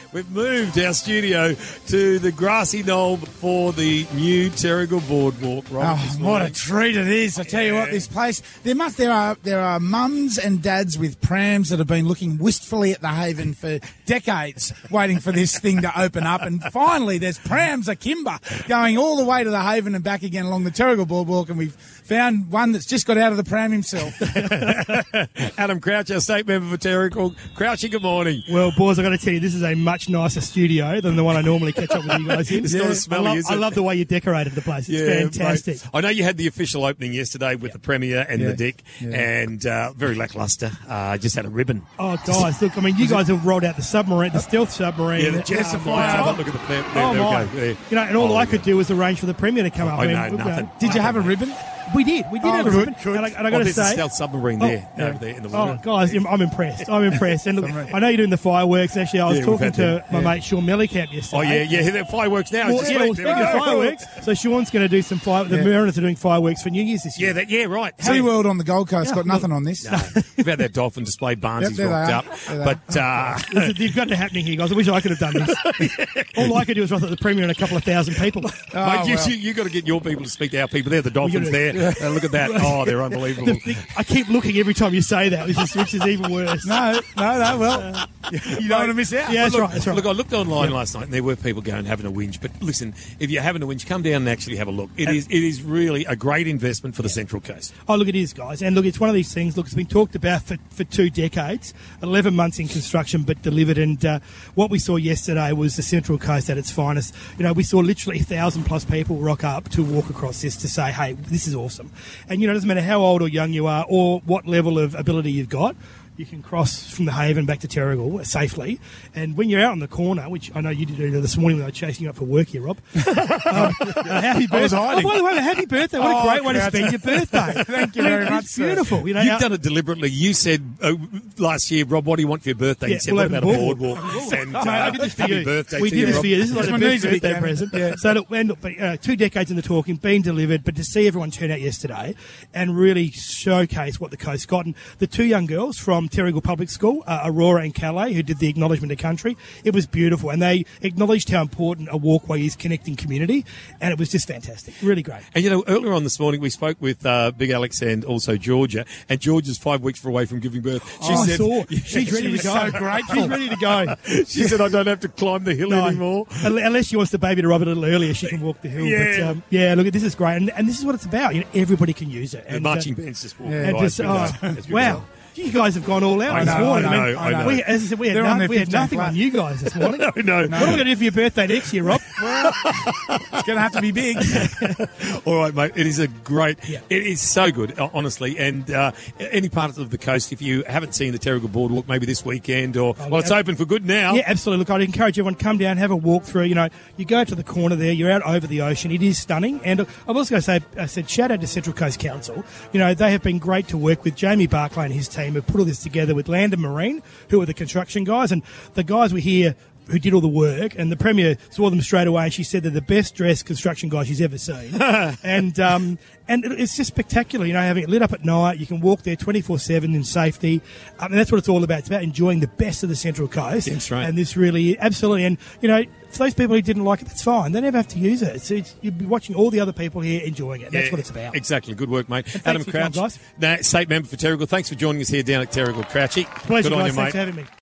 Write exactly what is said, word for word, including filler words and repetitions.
we've moved our studio to the grassy knoll for the new Terrigal Boardwalk. Robert, Oh, what a treat it is! I tell you what, this place. There must there are there are mums and dads with prams that have been looking wistfully at the Haven for decades, waiting for this thing to open up. And finally, there's prams akimbo going all the way to the Haven and back again along the Terrigal Boardwalk, and we've found one that's just got out of the pram himself. Adam Crouch, our state member for Terrigal. Crouchy, good morning. Well, boys, I've got to tell you, this is a much nicer studio than the one I normally catch up with you guys in. It's not as smelly, I love, is it? I love the way you decorated the place. It's Yeah, fantastic. mate. I know you had the official opening yesterday with the Premier and Yeah. the Dick, Yeah. and uh, very lacklustre. Uh, just had a ribbon. Oh, guys, look, I mean, you guys have rolled out the submarine, the stealth submarine. Yeah, the the- Jets oh, are my flying. God. Look at the flip. There, Oh, there my. we go. There. You know, and all Oh, I could do was arrange for the Premier to come up. I know, mean, nothing. Did you have a ribbon? We did. We did Oh, have a good, ribbon. good. And I, and I Oh, got to there's a say, stealth submarine Oh, there, yeah. over there in the water. oh, guys, I'm I'm impressed. I'm impressed. And look, I know you're doing the fireworks. Actually, I was Yeah, we've talking had to them. my Yeah. mate Sean Mellicamp yesterday. Oh, yeah, yeah, they're fireworks now. Well, Just yeah, wait, well, there speaking we of go. fireworks, so Sean's going to do some fire. The Yeah. Mariners are doing fireworks for New Year's this year. Yeah, that, yeah, right. SeaWorld on the Gold Coast got nothing on this. No, we've had that dolphin display. Barnsley's Yep, there they rocked are. up. There they But uh, Listen, you've got it happening here, guys. I wish I could have done this. All I could do was write at the Premier and a couple of thousand people. Oh, mate, you, well. you, you got to get your people to speak to our people. They're the dolphins gotta- there. Uh, look at that. Oh, they're unbelievable. I keep looking every time you say that, which is, which is even worse. No, no, no. Well, you don't want to miss out. Yeah, that's look, right. That's right. Look, I looked online last night, and there were people going having a whinge. But listen, if you're having a whinge, come down and actually have a look. It is, it is really a great investment for the Central Coast. Oh, look, it is, guys. And look, it's one of these things, look, it's been talked about for, for two decades, eleven months in construction, but delivered. And uh, what we saw yesterday was the Central Coast at its finest. You know, we saw literally a thousand plus people rock up to walk across this to say, hey, this is awesome. And, you know, it doesn't matter how old or young you are or what level of ability you've got. You can cross from the Haven back to Terrigal safely. And when you're out on the corner, which I know you did this morning when I was chasing you up for work here, Rob. um, uh, happy birthday. was hiding. Oh, by the way, happy birthday. What a Oh, great way to Crouch. spend your birthday. Thank you I mean, very much, It's sir. beautiful. You know, You've our- done it deliberately. You said uh, last year, Rob, what do you want for your birthday? Yeah, you said, we'll what open about a the boardwalk? And, Mate, I did this for happy you. birthday we to did you, this Rob. for you. This is like It's a my best knees a bit birthday down. present. Yeah. So look, and look, but, uh, two decades in the talking, been delivered, but to see everyone turn out yesterday and really showcase what the coast got. And the two young girls from Terrigal Public School, uh, Aurora and Calais, who did the acknowledgement of country, it was beautiful. And they acknowledged how important a walkway is connecting community. And it was just fantastic. Really great. And, you know, earlier on this morning, we spoke with uh, Big Alex and also Georgia, and Georgia's five weeks away from giving birth. She Oh, I said, saw. Yeah, She's ready she to go. was so grateful. She's ready to go. she said, I don't have to climb the hill No. anymore. Unle- Unless she wants the baby to rub it a little earlier, she can walk the hill. Yeah. But um, yeah, look, this is great, and, and this is what it's about. You know, everybody can use it. The And, marching uh, band's just walking Yeah. and by. just, It's oh, been nice. It's been wow. nice. You guys have gone all out I this know, morning. I know, mean, I know. We, as I said, we had, They're on no, their we had fifteen nothing flat. on you guys this morning. I know. What am I going to do for your birthday next year, Rob? It's going to have to be big. All right, mate. It is a great. Yeah. It is so good, uh, honestly. And uh, any part of the coast, if you haven't seen the Terrigal Boardwalk, maybe this weekend, or well, it's yeah. open for good now. Yeah, absolutely. Look, I'd encourage everyone, come down, have a walk through. You know, you go to the corner there, you're out over the ocean. It is stunning. And look, I've also got to say, I said, shout out to Central Coast Council. You know, they have been great to work with. Jamie Barclay and his team have put all this together with Land and Marine, who are the construction guys. And the guys were here who did all the work, and the Premier saw them straight away, and she said they're the best dressed construction guys she's ever seen. and um, and it- it's just spectacular, you know, having it lit up at night. You can walk there twenty-four seven in safety. Um, and that's what it's all about. It's about enjoying the best of the Central Coast. That's right. And this really, absolutely, and you know, for those people who didn't like it, that's fine. They never have to use it. It's, it's, you'll be watching all the other people here enjoying it. That's Yeah, what it's about. Exactly. Good work, mate. thanks Adam for your time, Crouch, guys. nah, state member for Terrigal. Thanks for joining us here down at Terrigal. Crouchy. Pleasure, Good on guys. you, mate. Thanks for having me.